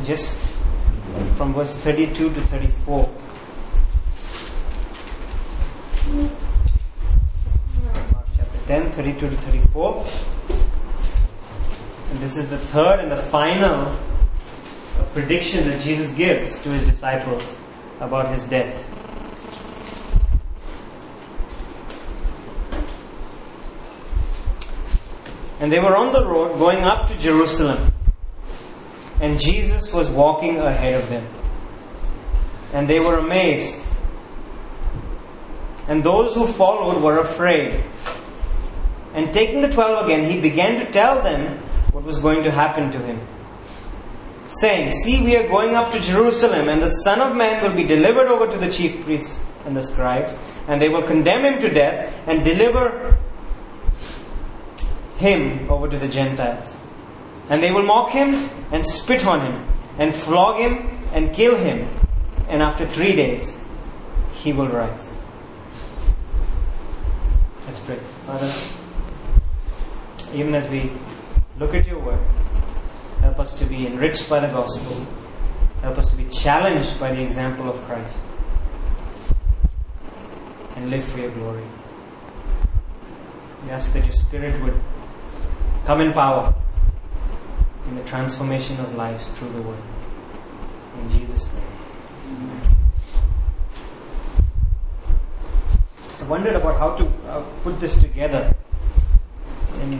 just from verse 32 to 34. Mark chapter 10, 32 to 34. And this is the third and the final prediction that Jesus gives to his disciples about his death. And they were on the road going up to Jerusalem. And Jesus was walking ahead of them. And they were amazed. And those who followed were afraid. And taking the 12 again, he began to tell them what was going to happen to him, saying, "See, we are going up to Jerusalem, and the Son of Man will be delivered over to the chief priests and the scribes, and they will condemn him to death and deliver him over to the Gentiles. And they will mock him and spit on him and flog him and kill him. And after 3 days, he will rise." Let's pray. Father, even as we look at your word, help us to be enriched by the gospel. Help us to be challenged by the example of Christ. And live for your glory. We ask that your Spirit would come in power in the transformation of lives through the word. In Jesus' name. Amen. I wondered about how to put this together. And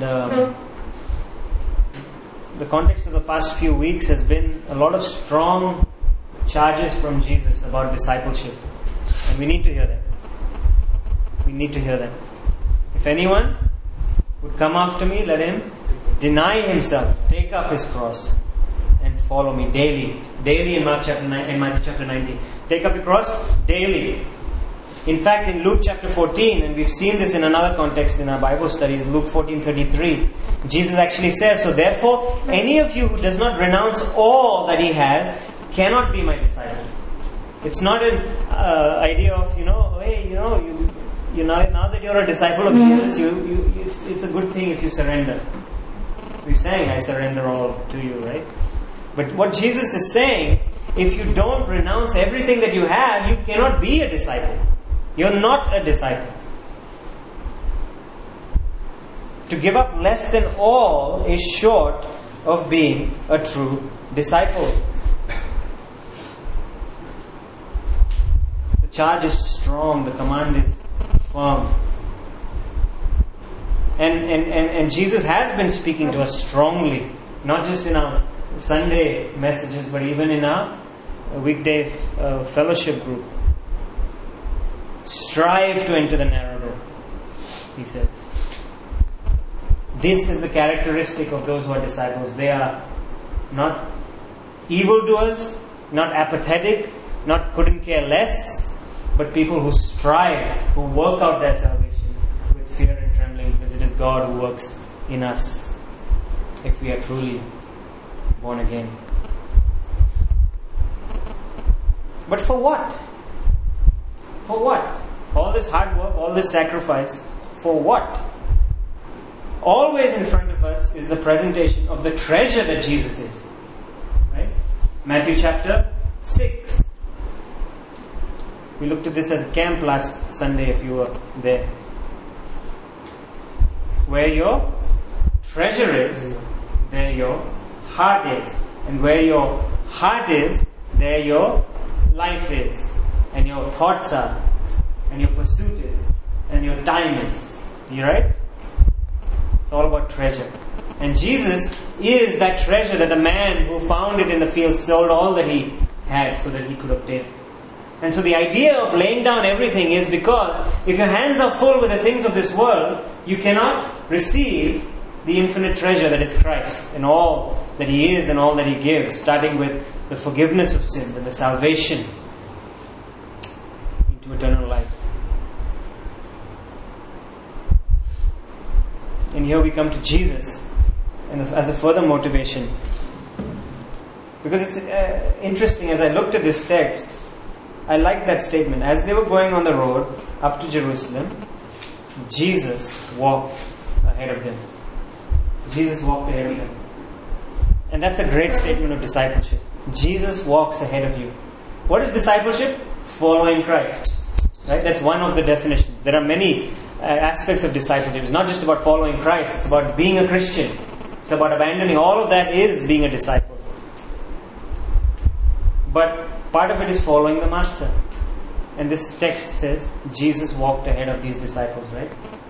the context of the past few weeks has been a lot of strong charges from Jesus about discipleship. And we need to hear that. We need to hear that. If anyone would come after me, let him deny himself, take up his cross, and follow me daily. Daily in Matthew chapter 19. Take up your cross daily. In fact, in Luke chapter 14, and we've seen this in another context in our Bible studies, Luke 14:33, Jesus actually says, "So therefore, any of you who does not renounce all that he has cannot be my disciple." It's not an idea of, hey, now that you're a disciple of Jesus, it's a good thing if you surrender. We're saying, "I surrender all to you," right? But what Jesus is saying, if you don't renounce everything that you have, you cannot be a disciple. You're not a disciple. To give up less than all is short of being a true disciple. The charge is strong, the command is firm. And Jesus has been speaking to us strongly, not just in our Sunday messages, but even in our weekday fellowship group. Strive to enter the narrow door, he says. This is the characteristic of those who are disciples. They are not evildoers, not apathetic, not couldn't care less, but people who strive, who work out their salvation with fear and trembling, because it is God who works in us if we are truly born again. But for what? For what? All this hard work, all this sacrifice, for what? Always in front of us is the presentation of the treasure that Jesus is. Right? Matthew chapter 6. We looked at this as a camp last Sunday if you were there. Where your treasure is, there your heart is. And where your heart is, there your life is. And your thoughts are. And your pursuit is. And your time is. You right? It's all about treasure. And Jesus is that treasure that the man who found it in the field sold all that he had so that he could obtain it. And so the idea of laying down everything is because if your hands are full with the things of this world, you cannot receive the infinite treasure that is Christ and all that he is and all that he gives, starting with the forgiveness of sin and the salvation into eternal life. And here we come to Jesus and as a further motivation. Because it's interesting, as I looked at this text, I like that statement. As they were going on the road up to Jerusalem, Jesus walked ahead of them. Jesus walked ahead of them. And that's a great statement of discipleship. Jesus walks ahead of you. What is discipleship? Following Christ. Right? That's one of the definitions. There are many aspects of discipleship. It's not just about following Christ. It's about being a Christian. It's about abandoning. All of that is being a disciple. But part of it is following the Master. And this text says Jesus walked ahead of these disciples, right?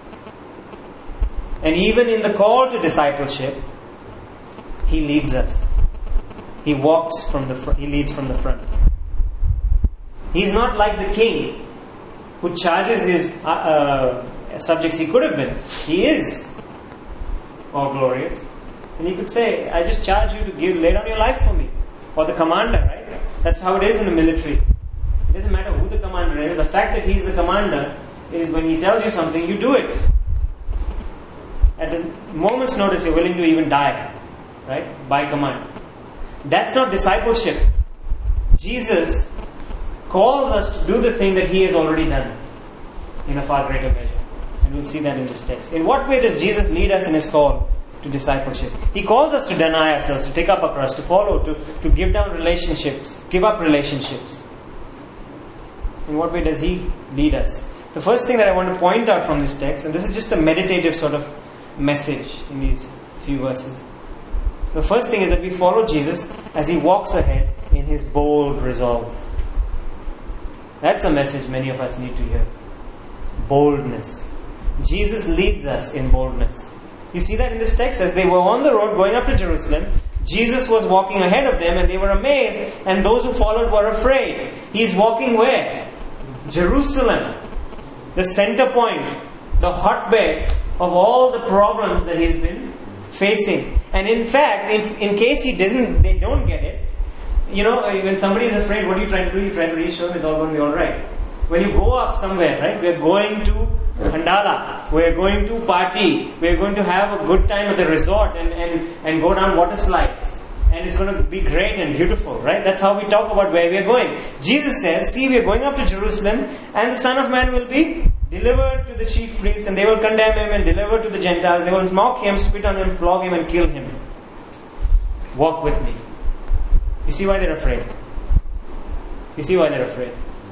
And even in the call to discipleship, He leads us. He walks from the front. He leads from the front. He's not like the king who charges his subjects. He could have been. He is all glorious. And he could say, I just charge you to lay down your life for me. Or the commander, right? That's how it is in the military. It doesn't matter who the commander is. The fact that he's the commander is when he tells you something, you do it. At a moment's notice, you're willing to even die. Right? By command. That's not discipleship. Jesus calls us to do the thing that He has already done in a far greater measure. And we'll see that in this text. In what way does Jesus lead us in His call to discipleship? He calls us to deny ourselves, to take up a cross, to follow, to give down relationships, give up relationships. In what way does He lead us? The first thing that I want to point out from this text, and this is just a meditative sort of message in these few verses. The first thing is that we follow Jesus as He walks ahead in His bold resolve. That's a message many of us need to hear. Boldness. Jesus leads us in boldness. You see that in this text? As they were on the road going up to Jerusalem, Jesus was walking ahead of them and they were amazed, and those who followed were afraid. He's walking where? Jerusalem. The center point, the hotbed of all the problems that He's been facing. And in fact, in case they don't get it, when somebody is afraid, what are you trying to do? You try to reassure them it's all going to be alright. When you go up somewhere, right? We're going to Khandala, we're going to party, we're going to have a good time at the resort and go down water slides. And it's going to be great and beautiful, right? That's how we talk about where we're going. Jesus says, see, we're going up to Jerusalem, and the Son of Man will be delivered to the chief priests, and they will condemn Him and deliver to the Gentiles. They will mock Him, spit on Him, flog Him and kill Him. Walk with me. You see why they're afraid? You see why they're afraid?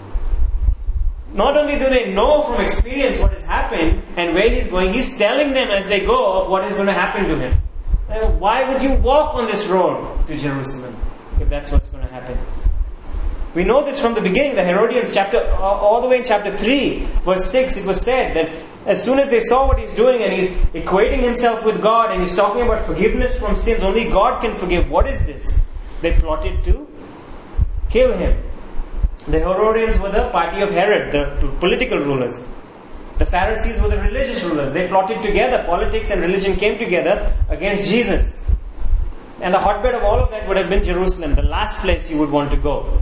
Not only do they know from experience what has happened and where He's going, He's telling them as they go of what is going to happen to Him. Why would you walk on this road to Jerusalem if that's what's going to happen? We know this from the beginning. The Herodians, all the way in chapter 3, verse 6, it was said that as soon as they saw what He's doing and He's equating Himself with God and He's talking about forgiveness from sins, only God can forgive. What is this? They plotted to kill Him. The Herodians were the party of Herod, the political rulers. The Pharisees were the religious rulers. They plotted together. Politics and religion came together against Jesus. And the hotbed of all of that would have been Jerusalem, the last place you would want to go.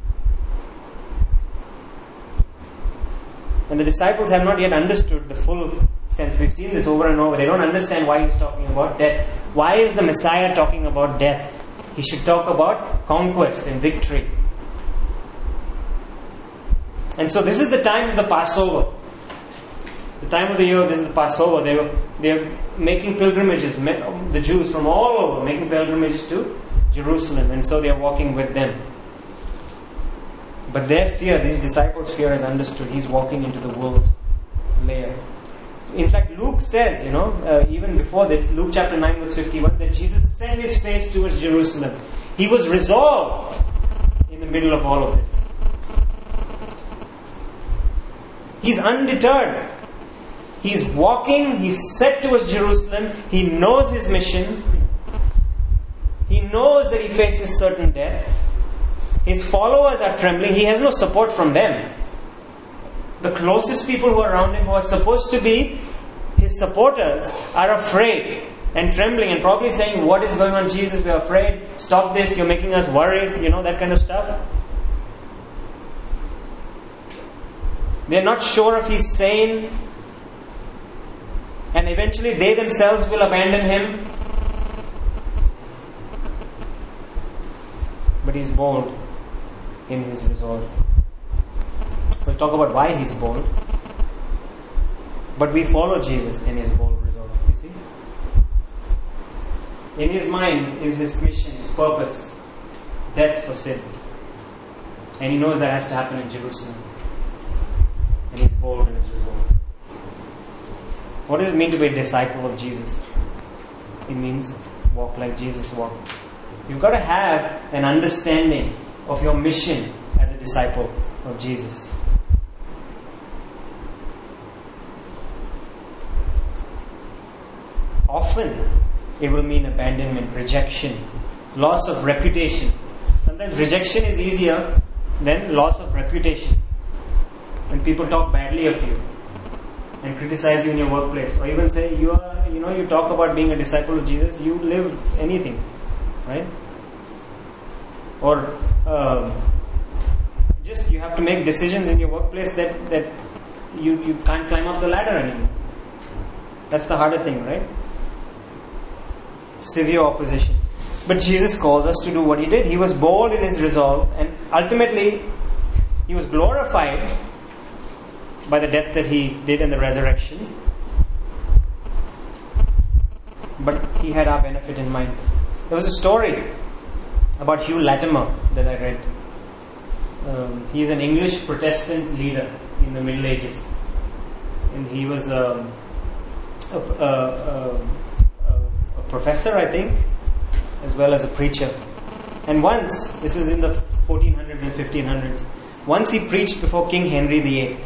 And the disciples have not yet understood the full sense. We've seen this over and over. They don't understand why He's talking about death. Why is the Messiah talking about death? He should talk about conquest and victory. And so this is the time of the Passover. The time of the year, this is the Passover. They're making pilgrimages. The Jews from all over making pilgrimages to Jerusalem. And so they're walking with them. But their fear, these disciples' fear is understood. He's walking into the wolves' lair. In fact, Luke says, even before this, Luke chapter 9 verse 51, that Jesus set His face towards Jerusalem. He was resolved in the middle of all of this. He's undeterred. He's walking, He's set towards Jerusalem. He knows His mission. He knows that He faces certain death. His followers are trembling. He has no support from them. The closest people who are around Him, who are supposed to be His supporters, are afraid and trembling and probably saying, what is going on, Jesus? We're afraid. Stop this. You're making us worried. That kind of stuff. They're not sure if He's sane. And eventually they themselves will abandon Him. But He's bold in His resolve. We'll talk about why He's bold. But we follow Jesus in His bold resolve. You see? In His mind is His mission, His purpose. death for sin. And he knows that has to happen in Jerusalem. And he's bold in his resolve. What does it mean to be a disciple of Jesus? It means walk like Jesus walked. You've got to have an understanding of your mission as a disciple of Jesus. Often it will mean abandonment, rejection, loss of reputation. Sometimes rejection is easier than loss of reputation. When people talk badly of you and criticize you in your workplace, or even say you talk about being a disciple of Jesus, you live anything, right? Or just you have to make decisions in your workplace that you can't climb up the ladder anymore. That's the harder thing, right? Severe opposition. But Jesus calls us to do what he did. He was bold in his resolve, and ultimately he was glorified by the death that he did and the resurrection. But he had our benefit in mind. There was a story about Hugh Latimer that I read. He is an English Protestant leader in the Middle Ages, and he was a professor, I think, as well as a preacher. And once, this is in the 1400s and 1500s, once he preached before King Henry VIII.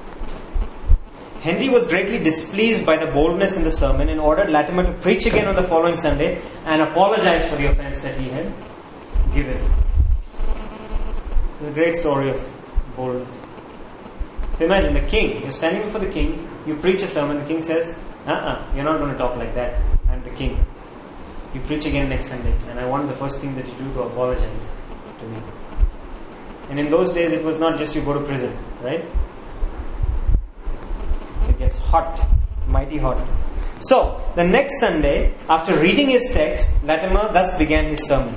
Henry was greatly displeased by the boldness in the sermon and ordered Latimer to preach again on the following Sunday and apologize for the offense that he had given. It's a great story of boldness. So imagine the king, you're standing before the king, you preach a sermon, the king says, you're not going to talk like that, I'm the king. You preach again next Sunday, and I want the first thing that you do to apologize to me. And in those days it was not just you go to prison, right? It gets hot, mighty hot. So, the next Sunday, after reading his text, Latimer thus began his sermon.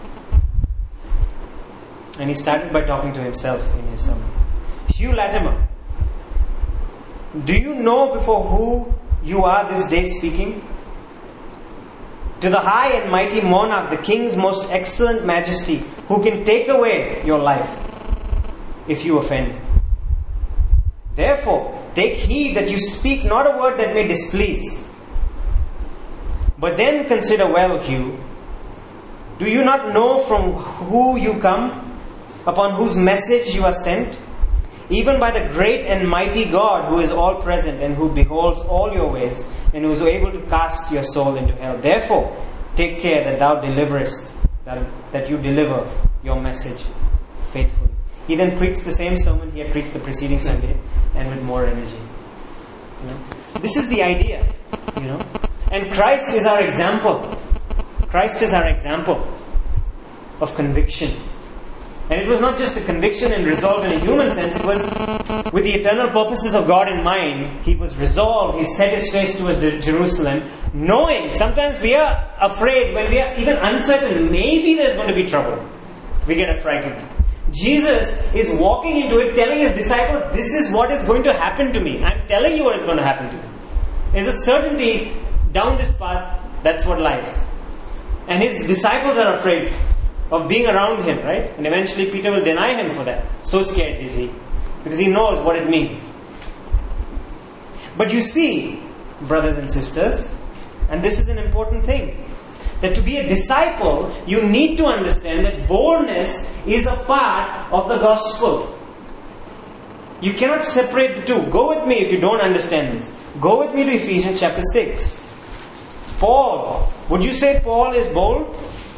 And he started by talking to himself in his sermon. Hugh Latimer, do you know before who you are this day speaking? To the high and mighty monarch, the king's most excellent majesty, who can take away your life if you offend. Therefore, take heed that you speak not a word that may displease. But then consider well, Hugh. Do you not know from who you come, upon whose message you are sent? Even by the great and mighty God who is all present and who beholds all your ways and who is able to cast your soul into hell. Therefore, take care that thou deliverest, that you deliver your message faithfully. He then preached the same sermon he had preached the preceding Sunday, and with more energy. This is the idea, And Christ is our example. Christ is our example of conviction. And it was not just a conviction and resolve in a human sense. It was with the eternal purposes of God in mind. He was resolved. He set his face towards Jerusalem, knowing sometimes we are afraid when we are even uncertain. Maybe there's going to be trouble. We get frightened. Jesus is walking into it, telling his disciples, this is what is going to happen to me. I'm telling you what is going to happen to me. There's a certainty down this path. That's what lies. And his disciples are afraid of being around him, right? And eventually Peter will deny him for that. So scared is he. Because he knows what it means. But you see, brothers and sisters, and this is an important thing, that to be a disciple, you need to understand that boldness is a part of the gospel. You cannot separate the two. Go with me if you don't understand this. Go with me to Ephesians chapter 6. Paul. Would you say Paul is bold?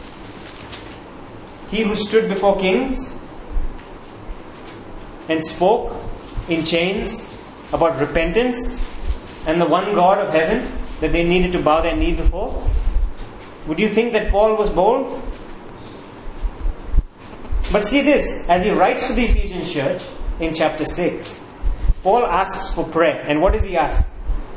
He who stood before kings and spoke in chains about repentance and the one God of heaven that they needed to bow their knee before. Would you think that Paul was bold? But see this, as he writes to the Ephesian church in chapter 6, Paul asks for prayer. And what does he ask?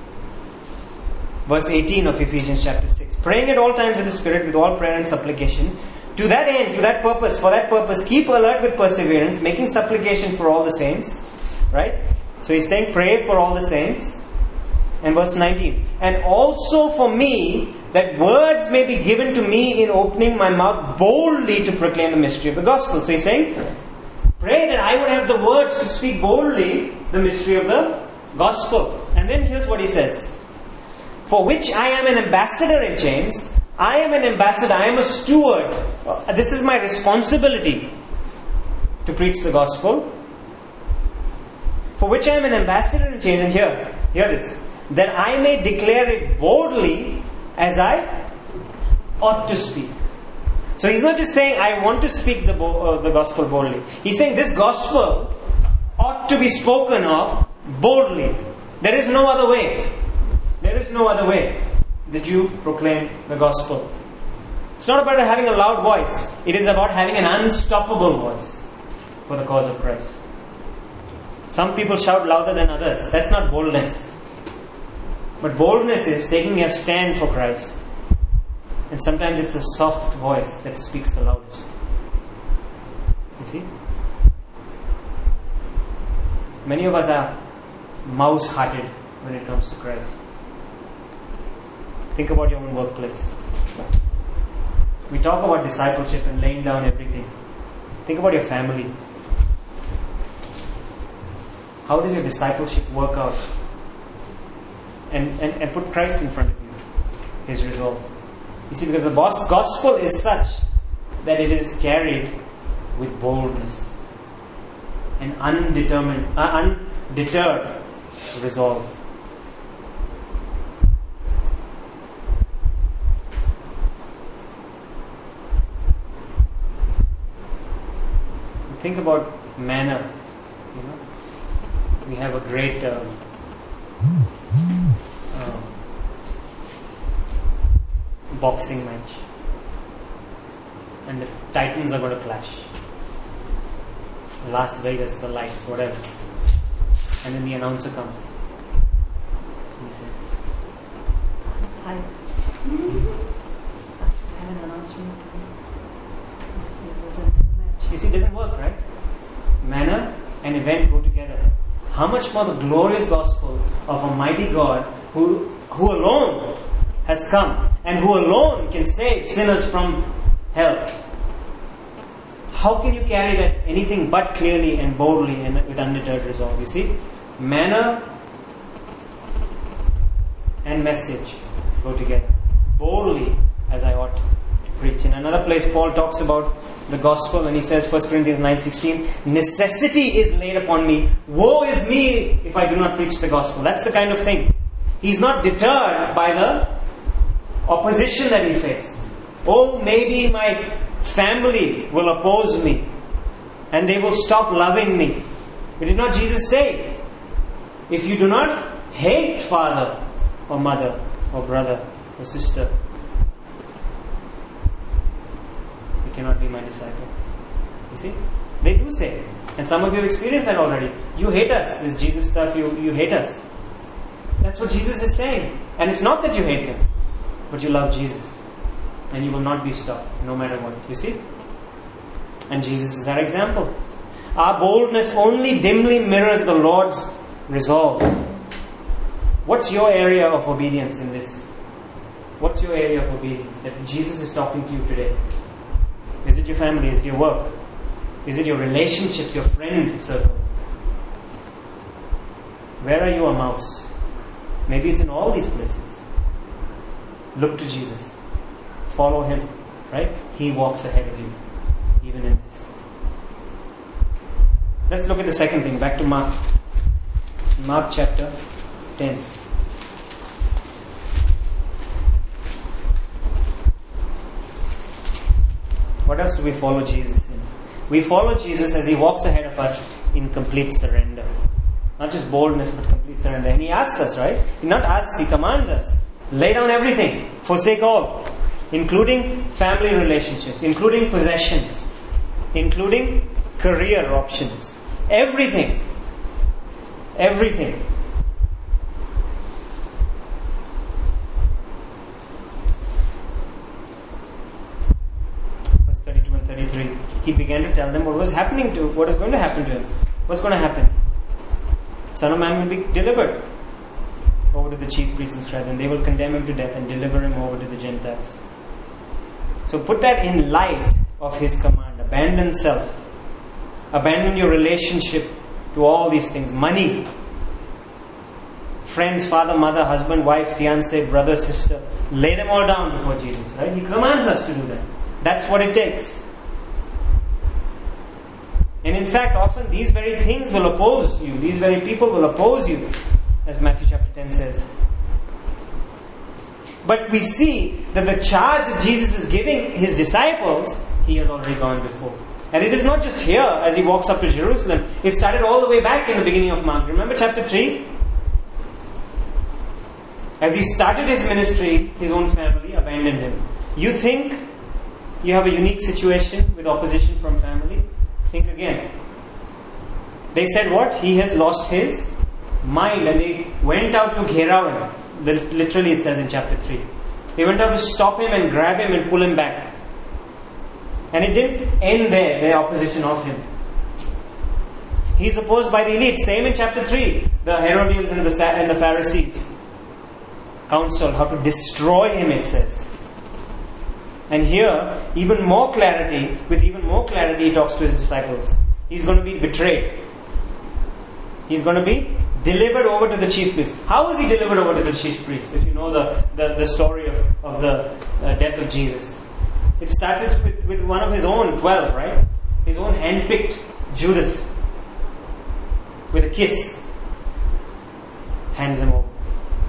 Verse 18 of Ephesians chapter 6. Praying at all times in the Spirit with all prayer and supplication. To that end, to that purpose, for that purpose, keep alert with perseverance, making supplication for all the saints. Right? So he's saying pray for all the saints. And verse 19. And also for me, that words may be given to me in opening my mouth boldly to proclaim the mystery of the gospel. So he's saying, pray that I would have the words to speak boldly the mystery of the gospel. And then here's what he says. For which I am an ambassador in chains. I am an ambassador. I am a steward. This is my responsibility to preach the gospel. For which I am an ambassador in chains. And hear this. That I may declare it boldly as I ought to speak. So he's not just saying, I want to speak the gospel boldly. He's saying this gospel ought to be spoken of boldly. There is no other way. There is no other way that you proclaim the gospel. It's not about having a loud voice. It is about having an unstoppable voice for the cause of Christ. Some people shout louder than others. That's not boldness. But boldness is taking a stand for Christ. And sometimes it's a soft voice that speaks the loudest. You see? Many of us are mouse-hearted when it comes to Christ. Think about your own workplace. We talk about discipleship and laying down everything. Think about your family. How does your discipleship work out? And put Christ in front of you. His resolve. You see, because the gospel is such that it is carried with boldness and undeterred resolve. Think about manner. You know, we have a great boxing match, and the titans are going to clash. Las Vegas, the lights, whatever, and then the announcer comes. And he says, "Hi, I have an announcement. You see, it doesn't work, right? Manner and event go together. How much more the glorious gospel of a mighty God who alone has come and who alone can save sinners from hell. How can you carry that anything but clearly and boldly and with undeterred resolve? You see, manner and message go together. Boldly as I ought to preach. In another place, Paul talks about the gospel and he says, 1 Corinthians 9:16, necessity is laid upon me. Woe is me if I do not preach the gospel. That's the kind of thing. He's not deterred by the opposition that he faced. Oh, maybe my family will oppose me and they will stop loving me. But did not Jesus say, if you do not hate father or mother or brother or sister, you cannot be my disciple. You see? They do say. And some of you have experienced that already. You hate us. This Jesus stuff, you hate us. That's what Jesus is saying. And it's not that you hate him, but you love Jesus. And you will not be stopped, no matter what. You see? And Jesus is our example. Our boldness only dimly mirrors the Lord's resolve. What's your area of obedience in this? What's your area of obedience that Jesus is talking to you today? Is it your family? Is it your work? Is it your relationships, your friend circle? Where are you a mouse? Maybe it's in all these places. Look to Jesus. Follow him. Right? He walks ahead of you. Even in this. Let's look at the second thing. Back to Mark. Mark chapter 10. What else do we follow Jesus in? We follow Jesus as he walks ahead of us in complete surrender. Not just boldness, but complete surrender. And he asks us, right? He not asks, he commands us. Lay down everything. Forsake all. Including family relationships. Including possessions. Including career options. Everything. Everything. Verse 32 and 33. He began to tell them what was going to happen to him. What's going to happen? Son of Man will be delivered over to with the chief priests and scribes, and they will condemn him to death and deliver him over to the Gentiles. So put that in light of his command. Abandon self. Abandon your relationship to all these things. Money, friends, father, mother, husband, wife, fiancé, brother, sister. Lay them all down before Jesus. Right? He commands us to do that. That's what it takes. And in fact, often these very things will oppose you. These very people will oppose you, as Matthew chapter 10 says. But we see that the charge that Jesus is giving his disciples, he has already gone before. And it is not just here as he walks up to Jerusalem. It started all the way back in the beginning of Mark. Remember chapter 3? As he started his ministry, his own family abandoned him. You think you have a unique situation with opposition from family? Think again. They said what? He has lost his mind. And they went out to gherav him. Literally it says in chapter 3. They went out to stop him and grab him and pull him back. And it didn't end there, their opposition of him. He's opposed by the elite. Same in chapter 3. The Herodians and the Pharisees counsel how to destroy him, it says. And here, with even more clarity, he talks to his disciples. He's going to be betrayed. He's going to be delivered over to the chief priest. How was he delivered over to the chief priest? If you know the story of the death of Jesus. It starts with one of his own 12, right? His own handpicked Judas. With a kiss. Hands him over.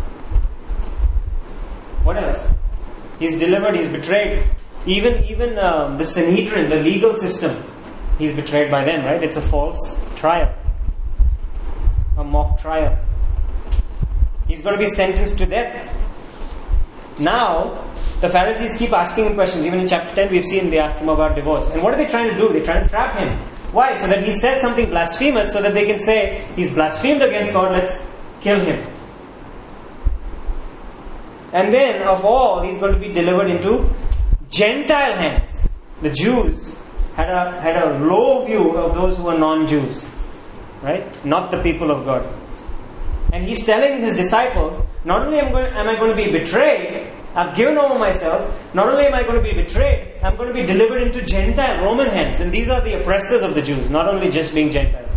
What else? He's delivered, he's betrayed. Even the Sanhedrin, the legal system, he's betrayed by them, right? It's a false trial. A mock trial. He's going to be sentenced to death. Now, the Pharisees keep asking him questions. Even in chapter 10, we've seen they ask him about divorce. And what are they trying to do? They're trying to trap him. Why? So that he says something blasphemous, so that they can say, he's blasphemed against God, let's kill him. And then, of all, he's going to be delivered into Gentile hands. The Jews had a low view of those who were non-Jews. Right? Not the people of God. And he's telling his disciples, not only am I going to be betrayed, I've given over myself, not only am I going to be betrayed, I'm going to be delivered into Gentile, Roman hands. And these are the oppressors of the Jews, not only just being Gentiles.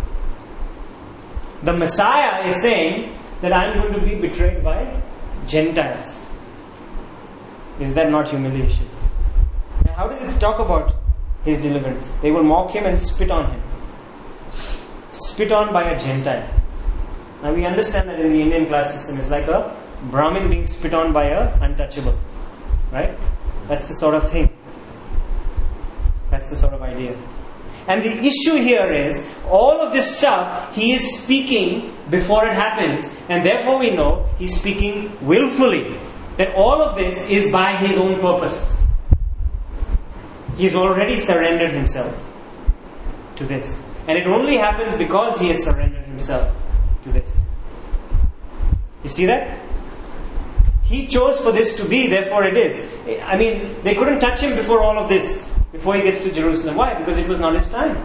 The Messiah is saying that I'm going to be betrayed by Gentiles. Is that not humiliation? And how does it talk about his deliverance? They will mock him and spit on him. Spit on by a Gentile. Now we understand that in the Indian class system it's like a Brahmin being spit on by a untouchable. Right? That's the sort of thing. That's the sort of idea. And the issue here is, all of this stuff he is speaking before it happens, and therefore we know he's speaking willfully. That all of this is by his own purpose. He's already surrendered himself to this. And it only happens because he has surrendered himself to this. You see that? He chose for this to be, therefore it is. I mean, they couldn't touch him before all of this. Before he gets to Jerusalem. Why? Because it was not his time.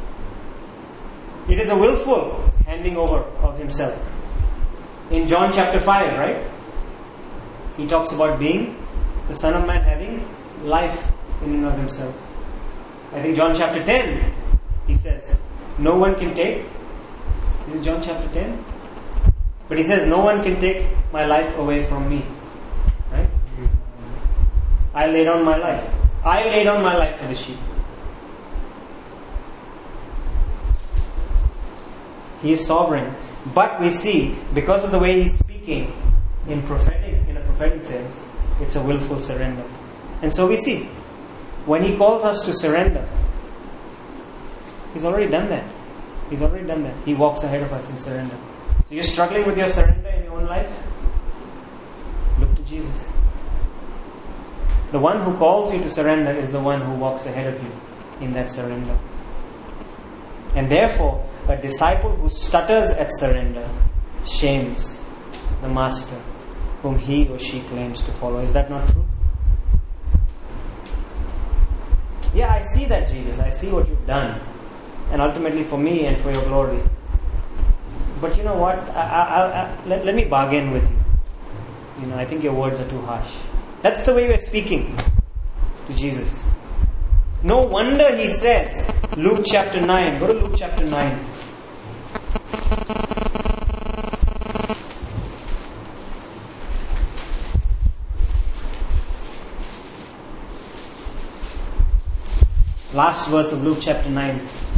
It is a willful handing over of himself. In John chapter 5, right? He talks about being the Son of Man having life in and of himself. I think John chapter 10, he says, no one can take. This is John chapter 10. But he says, no one can take my life away from me. Right? I lay down my life. I lay down my life for the sheep. He is sovereign. But we see, because of the way he's speaking in a prophetic sense, it's a willful surrender. And so we see, when he calls us to surrender, he's already done that. He's already done that. He walks ahead of us in surrender. So you're struggling with your surrender in your own life? Look to Jesus. The one who calls you to surrender is the one who walks ahead of you in that surrender. And therefore, a disciple who stutters at surrender shames the master whom he or she claims to follow. Is that not true? Yeah, I see that, Jesus. I see what you've done. And ultimately for me and for your glory. But you know what? Let me bargain with you. I think your words are too harsh. That's the way we're speaking to Jesus. No wonder he says, Luke chapter 9. Go to Luke chapter 9. Last verse of Luke chapter 9.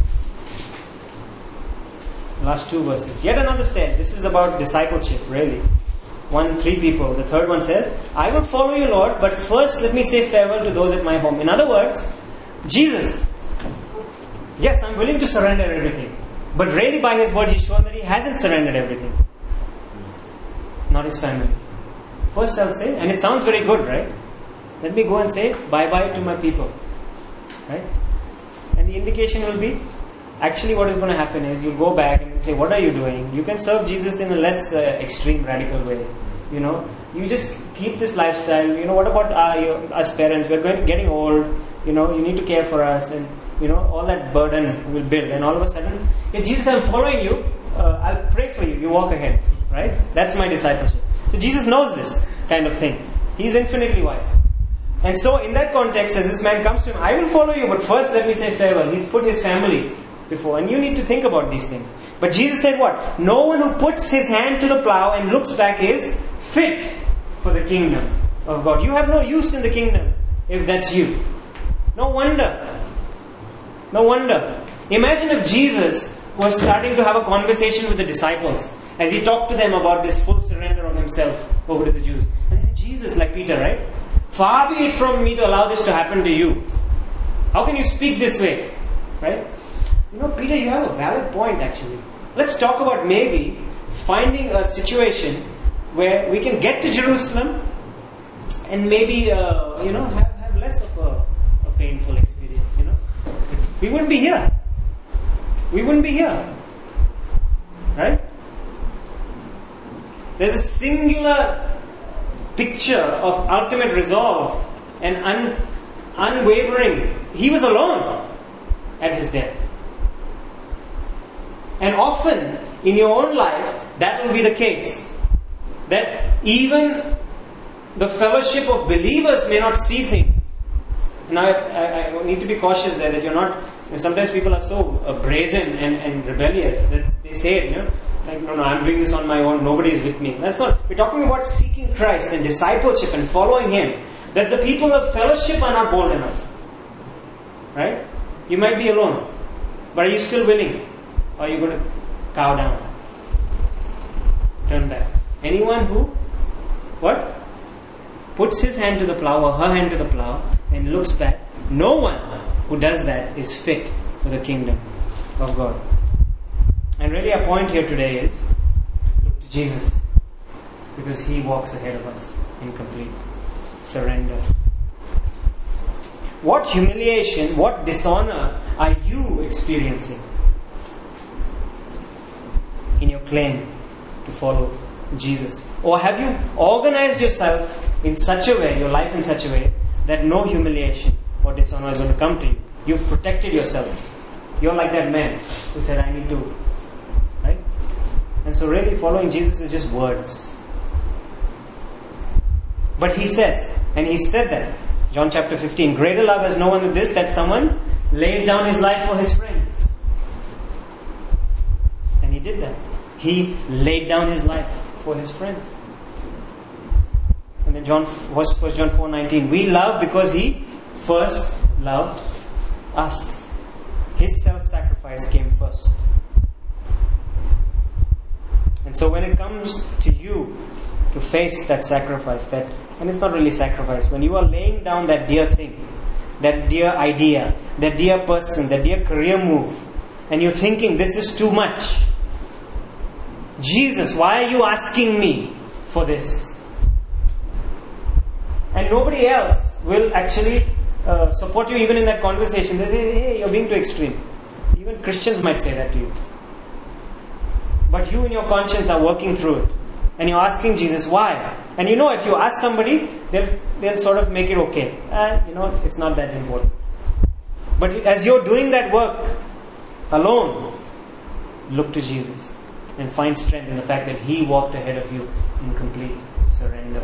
Last two verses. Yet another said, this is about discipleship, really. 3 people. The third one says, I will follow you, Lord, but first let me say farewell to those at my home. In other words, Jesus, yes, I'm willing to surrender everything. But really by his words, he's shown that he hasn't surrendered everything. Not his family. First I'll say, and it sounds very good, right? Let me go and say bye-bye to my people. Right? And the indication will be, actually what is going to happen is you'll go back and say, what are you doing? You can serve Jesus in a less extreme, radical way. You just keep this lifestyle. What about us parents? We're getting old. You need to care for us. And, all that burden will build. And all of a sudden, Jesus, I'm following you. I'll pray for you. You walk ahead. Right? That's my discipleship. So Jesus knows this kind of thing. He's infinitely wise. And so in that context, as this man comes to him, I will follow you, but first let me say farewell. He's put his family before. And you need to think about these things. But Jesus said what? No one who puts his hand to the plow and looks back is fit for the kingdom of God. You have no use in the kingdom if that's you. No wonder. No wonder. Imagine if Jesus was starting to have a conversation with the disciples as he talked to them about this full surrender of himself over to the Jews. And they said, Jesus, like Peter, right? Far be it from me to allow this to happen to you. How can you speak this way? Right? Peter, you have a valid point actually. Let's talk about maybe finding a situation where we can get to Jerusalem and maybe, have less of a painful experience, We wouldn't be here. We wouldn't be here. Right? There's a singular picture of ultimate resolve and unwavering. He was alone at his death. And often in your own life, that will be the case. That even the fellowship of believers may not see things. Now, I need to be cautious there that you're not. Sometimes people are so brazen and rebellious that they say it, like, no, I'm doing this on my own, nobody is with me. That's not. We're talking about seeking Christ and discipleship and following Him. That the people of fellowship are not bold enough. Right? You might be alone. But are you still willing? Or are you going to cow down? Turn back. Anyone who, puts his hand to the plow or her hand to the plow and looks back, no one who does that is fit for the kingdom of God. And really our point here today is, look to Jesus. Because He walks ahead of us in complete surrender. What humiliation, what dishonor are you experiencing in your claim to follow Jesus? Or have you organized yourself in such a way, your life in such a way, that no humiliation or dishonor is going to come to you? You've protected yourself. You're like that man who said, I need to. Right? And so really following Jesus is just words. But He says, and He said that, John chapter 15, greater love has no one than this, that someone lays down his life for his friends. And He did that. He laid down His life for His friends. And then 1 John 4:19, we love because He first loved us. His self-sacrifice came first. And so when it comes to you to face that sacrifice, and it's not really sacrifice, when you are laying down that dear thing, that dear idea, that dear person, that dear career move, and you're thinking, this is too much. Jesus, why are you asking me for this? And nobody else will actually support you even in that conversation. They say, hey, you're being too extreme. Even Christians might say that to you. But you in your conscience are working through it. And you're asking Jesus, why? And if you ask somebody, they'll sort of make it okay. It's not that important. But as you're doing that work alone, look to Jesus. And find strength in the fact that He walked ahead of you in complete surrender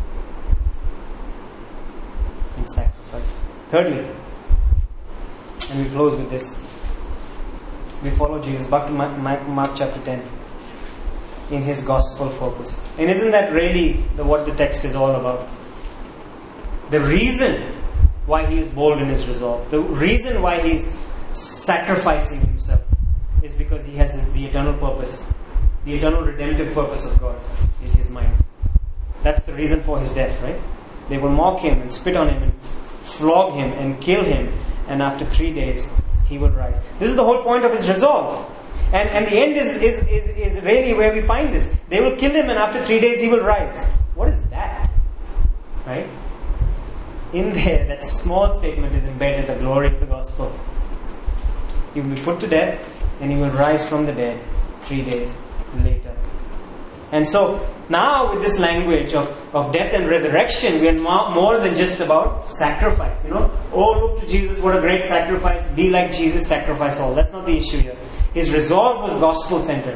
and sacrifice. Thirdly, and we close with this, we follow Jesus back to Mark chapter 10 in His gospel focus. And isn't that really what the text is all about? The reason why He is bold in His resolve, the reason why He is sacrificing Himself, is because He has the eternal purpose, the eternal redemptive purpose of God in His mind. That's the reason for His death, right? They will mock Him and spit on Him and flog Him and kill Him, and after 3 days He will rise. This is the whole point of His resolve. And the end is really where we find this. They will kill Him, and after 3 days He will rise. What is that? Right? In there, that small statement is embedded, the glory of the gospel. He will be put to death, and He will rise from the dead 3 days later. And so, now with this language of death and resurrection, we are more than just about sacrifice. Oh, look to Jesus, what a great sacrifice. Be like Jesus, sacrifice all. That's not the issue here. His resolve was gospel-centered.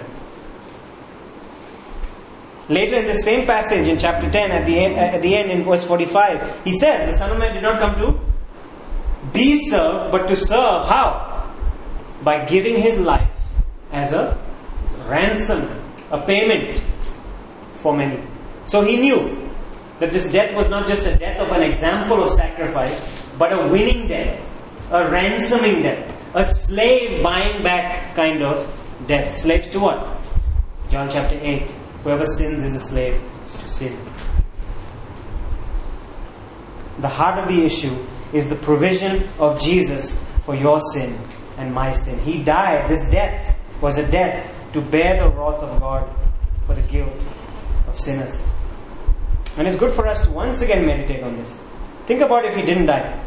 Later in the same passage in chapter 10, at the end in verse 45, He says, the Son of Man did not come to be served, but to serve. How? By giving His life as a ransom, a payment for many. So He knew that this death was not just a death of an example of sacrifice, but a winning death, a ransoming death, a slave buying back kind of death. Slaves to what? John chapter 8. Whoever sins is a slave to sin. The heart of the issue is the provision of Jesus for your sin and my sin. He died. This death was a death to bear the wrath of God for the guilt of sinners. And it's good for us to once again meditate on this. Think about if He didn't die.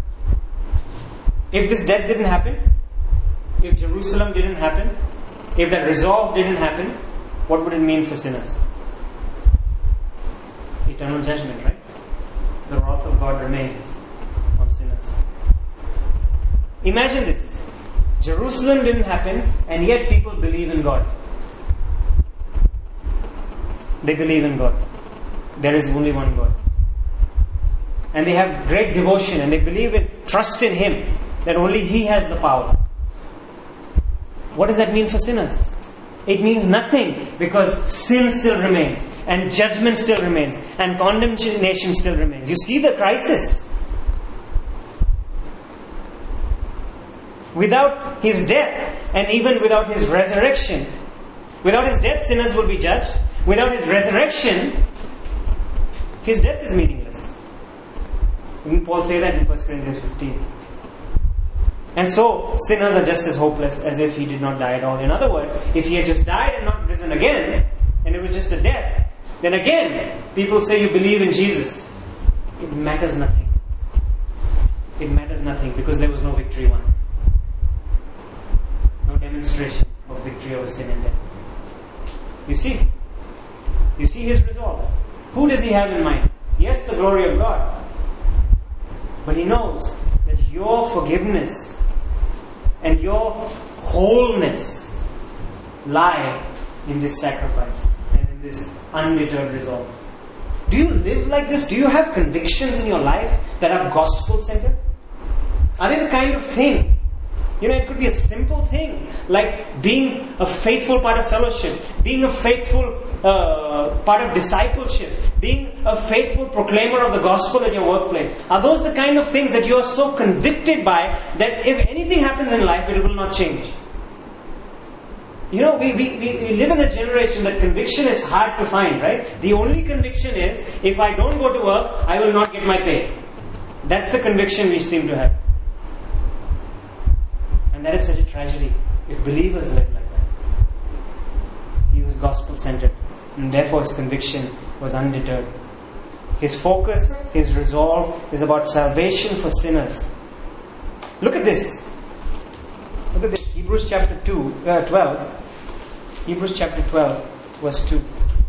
If this death didn't happen, if Jerusalem didn't happen, if that resolve didn't happen, what would it mean for sinners? Eternal judgment, right? The wrath of God remains on sinners. Imagine this. Jerusalem didn't happen, and yet people believe in God. They believe in God. There is only one God. And they have great devotion, and they believe in, trust in Him, that only He has the power. What does that mean for sinners? It means nothing, because sin still remains, and judgment still remains, and condemnation still remains. You see the crisis. Without His death, and even without His resurrection, without His death, sinners will be judged. Without His resurrection, His death is meaningless. Didn't Paul say that in 1 Corinthians 15? And so, sinners are just as hopeless as if He did not die at all. In other words, if He had just died and not risen again, and it was just a death, then again, people say you believe in Jesus. It matters nothing. It matters nothing, because there was no victory won. No demonstration of victory over sin and death. You see His resolve. Who does He have in mind? Yes, the glory of God. But He knows that your forgiveness and your wholeness lie in this sacrifice and in this undeterred resolve. Do you live like this? Do you have convictions in your life that are gospel-centered? Are they the kind of thing? It could be a simple thing, like being a faithful part of fellowship, being a faithful part of discipleship, being a faithful proclaimer of the gospel at your workplace. Are those the kind of things that you are so convicted by that if anything happens in life, it will not change? We live in a generation that conviction is hard to find, right? The only conviction is, if I don't go to work, I will not get my pay. That's the conviction we seem to have. And that is such a tragedy if believers live like that. He was gospel-centered, and therefore His conviction was undeterred. His focus, His resolve is about salvation for sinners. Look at this. Look at this. Hebrews chapter 12. Hebrews chapter 12, verse 2.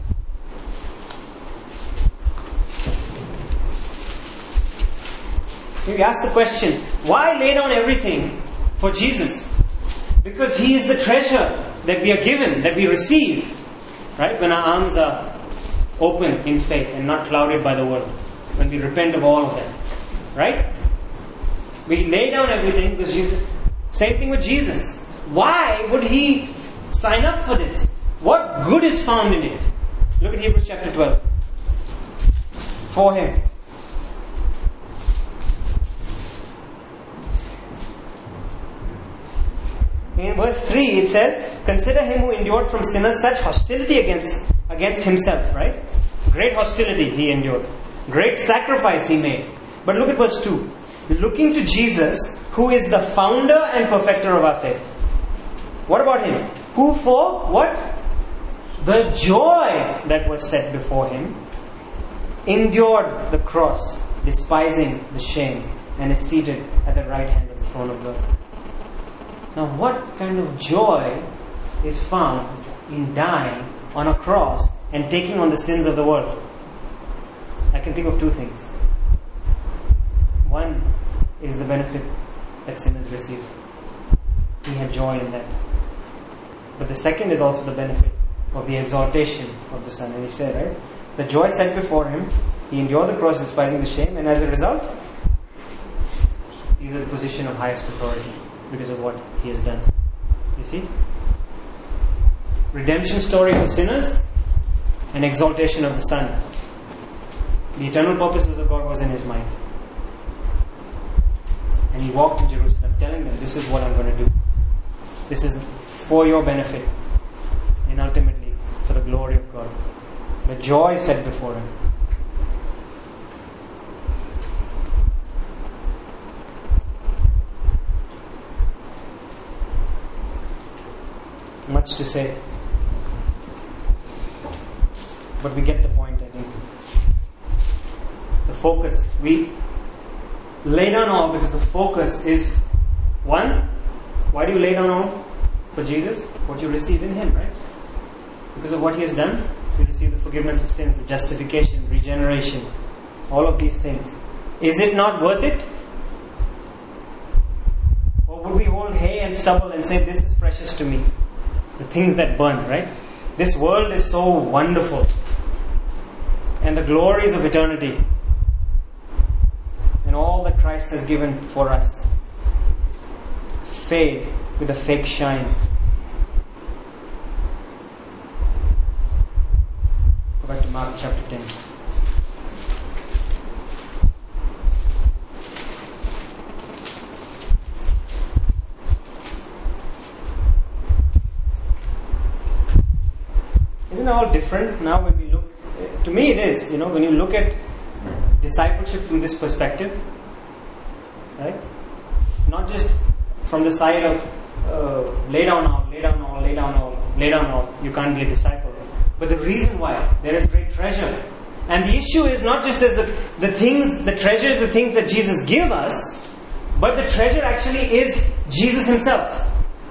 We ask the question, why lay down everything for Jesus? Because He is the treasure that we are given, that we receive, right? When our arms are open in faith and not clouded by the world. When we repent of all of that. Right? We lay down everything because Jesus. Same thing with Jesus. Why would He sign up for this? What good is found in it? Look at Hebrews chapter 12. For Him. In verse 3 it says, consider Him who endured from sinners such hostility against Himself, right? Great hostility He endured. Great sacrifice He made. But look at verse 2. Looking to Jesus, who is the founder and perfecter of our faith. What about Him? Who for what? The joy that was set before Him endured the cross, despising the shame, and is seated at the right hand of the throne of God. Now, what kind of joy is found in dying on a cross and taking on the sins of the world? I can think of two things. One is the benefit that sinners receive. We have joy in that. But the second is also the benefit of the exaltation of the Son. And He said, right? The joy set before Him, He endured the cross, despising the shame, and as a result, He is in the position of highest authority because of what He has done. You see? Redemption story for sinners and exaltation of the Son. The eternal purposes of God was in His mind. And He walked to Jerusalem telling them, this is what I'm going to do. This is for your benefit. And ultimately, for the glory of God. The joy set before Him. Much to say. But we get the point, I think. The focus. We lay down all because the focus is one. Why do you lay down all? For Jesus. What you receive in Him, right? Because of what He has done, you receive the forgiveness of sins, the justification, regeneration, all of these things. Is it not worth it? Or would we hold hay and stubble and say, this is precious to me? The things that burn, right? This world is so wonderful. And the glories of eternity. And all that Christ has given for us fade with a fake shine. Go back to Mark chapter 10. Isn't it all different now when we look? To me it is, when you look at discipleship from this perspective, right? Not just from the side of lay down all, lay down all, lay down all, lay down all. You can't be a disciple. But the reason why, there is great treasure. And the issue is not just as the things, the treasure is the things that Jesus give us, but the treasure actually is Jesus Himself.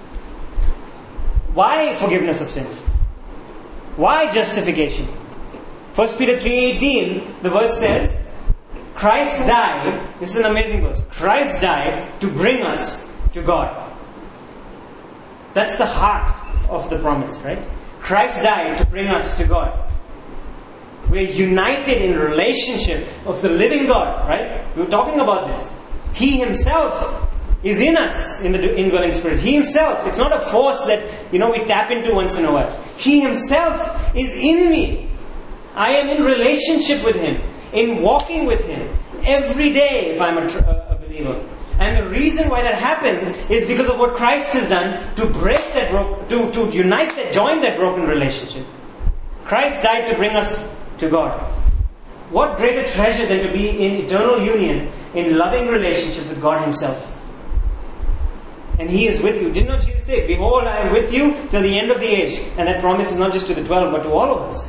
Why forgiveness of sins? Why justification? 1 Peter 3:18, the verse says, Christ died, this is an amazing verse, Christ died to bring us to God. That's the heart of the promise, right? Christ died to bring us to God. We're united in relationship of the living God, right? We were talking about this. He Himself is in us, in the indwelling Spirit. He Himself, it's not a force that, we tap into once in a while. He Himself is in me. I am in relationship with Him, in walking with Him every day if I'm a believer. And the reason why that happens is because of what Christ has done to break that to unite that, join that broken relationship. Christ died to bring us to God. What greater treasure than to be in eternal union, in loving relationship with God Himself. And He is with you. Did not Jesus say, behold, I am with you till the end of the age? And that promise is not just to the 12, but to all of us.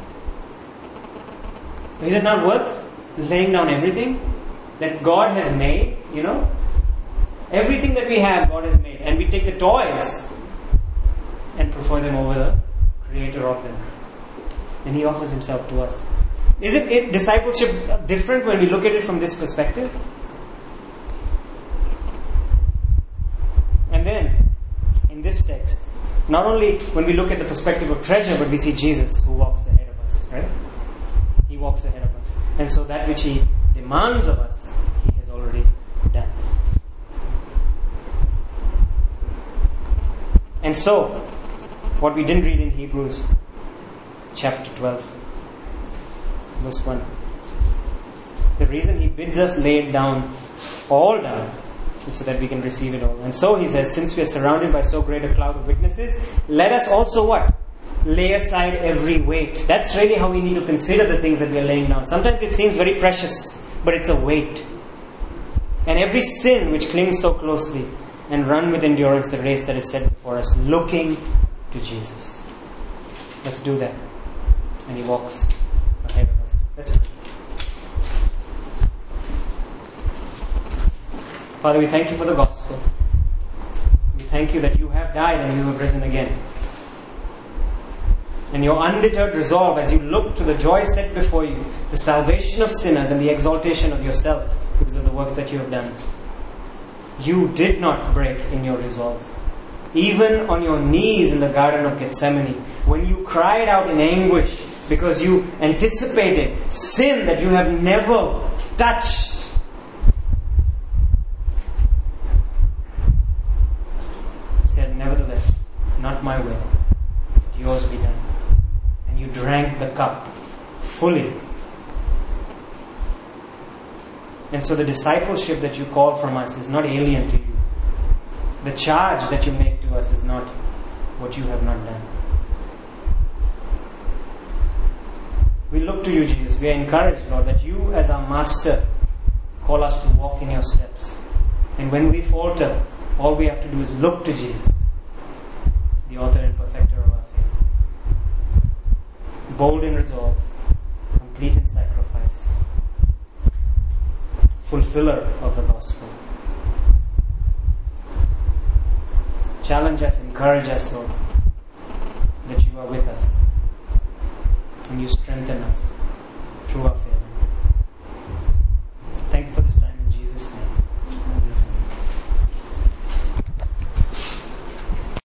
Is it not worth laying down everything that God has made? Everything that we have, God has made. And we take the toys and prefer them over the Creator of them. And He offers Himself to us. Isn't discipleship different when we look at it from this perspective? And then, in this text, Not only when we look at the perspective of treasure, but we see Jesus who walks ahead of us, right? He walks ahead of us. And so that which He demands of us, He has already done. And so, what we didn't read in Hebrews chapter 12, verse 1. The reason He bids us lay it down, all down, is so that we can receive it all. And so He says, since we are surrounded by so great a cloud of witnesses, let us also what? Lay aside every weight. That's really how we need to consider the things that we are laying down. Sometimes it seems very precious, but it's a weight. And every sin which clings so closely, and run with endurance the race that is set before us, looking to Jesus. Let's do that. And He walks ahead of us. Let's pray. Father, we thank You for the gospel. We thank You that You have died and You have risen again. And Your undeterred resolve as You look to the joy set before You, the salvation of sinners and the exaltation of Yourself because of the work that You have done. You did not break in Your resolve. Even on Your knees in the Garden of Gethsemane, when You cried out in anguish because You anticipated sin that You have never touched, said, nevertheless, not my will, but Yours be done. And You drank the cup fully. And so the discipleship that You call from us is not alien to You. The charge that You make to us is not what You have not done. We look to You, Jesus. We are encouraged, Lord, that You as our Master call us to walk in Your steps. And when we falter, all we have to do is look to Jesus, the author and perfecter of our faith. Bold in resolve, complete in sacrifice, fulfiller of the gospel. Challenge us, encourage us, Lord, that You are with us and You strengthen us through our faith.